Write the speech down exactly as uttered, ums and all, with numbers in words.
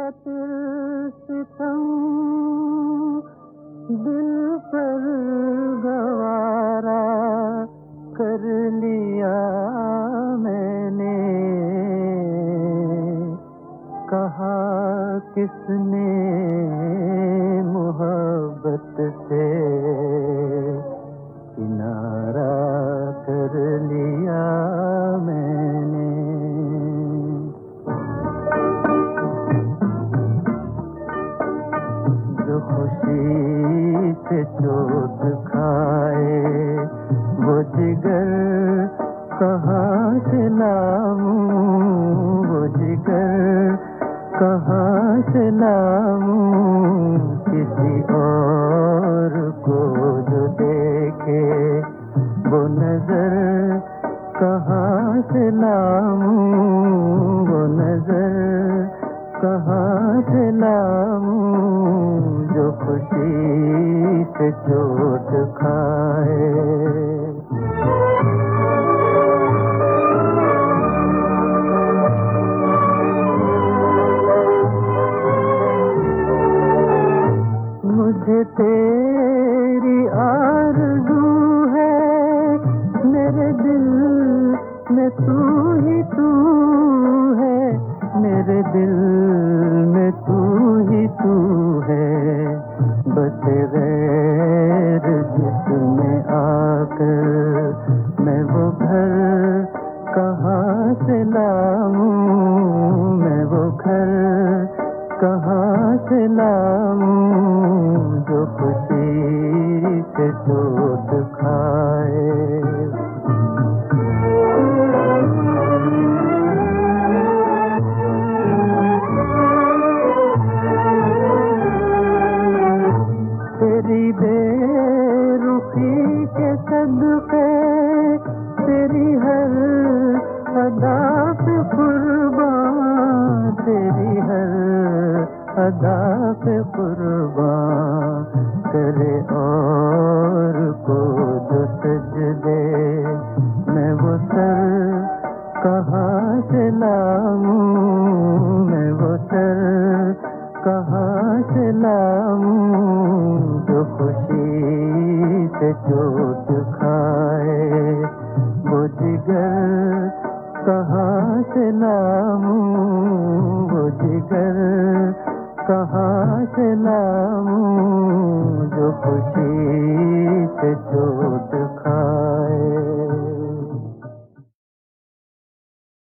खातिर सितम दिल पर गवारा कर लिया मैंने। कहा किसने मोहब्बत से किनारा कर लिया मैंने। जो खुशी से चोट खाए वो जिगर कहाँ से लाऊं, वो जिगर कहाँ से लाऊं। किसी और को जो देखे वो नजर कहाँ से लाऊं, वो नजर कहाँ से लाऊं। जो खुशी से चोट खाए। मुझे तेरी आरज़ू है, मेरे दिल में तू ही तू है, मेरे दिल में तू ही तू है। बस गैर जिसमें आकर मैं वो घर कहाँ से लाऊं, मैं वो घर कहाँ से लाऊं। जो खुशी से चोट खाए। तेरी बेरुखी के सदके तेरी हर अदा पे कुर्बान, तेरी हर अदा पे कुर्बान। करे और को जो सजदे मैं वो सर कहाँ से लाऊं, मैं वो सर कहाँ से लाऊं। जो खुशी से चोट खाए वो जिगर कहाँ से लाऊं, वो जिगर कहाँ से लाऊं। जो खुशी से चोट खाए।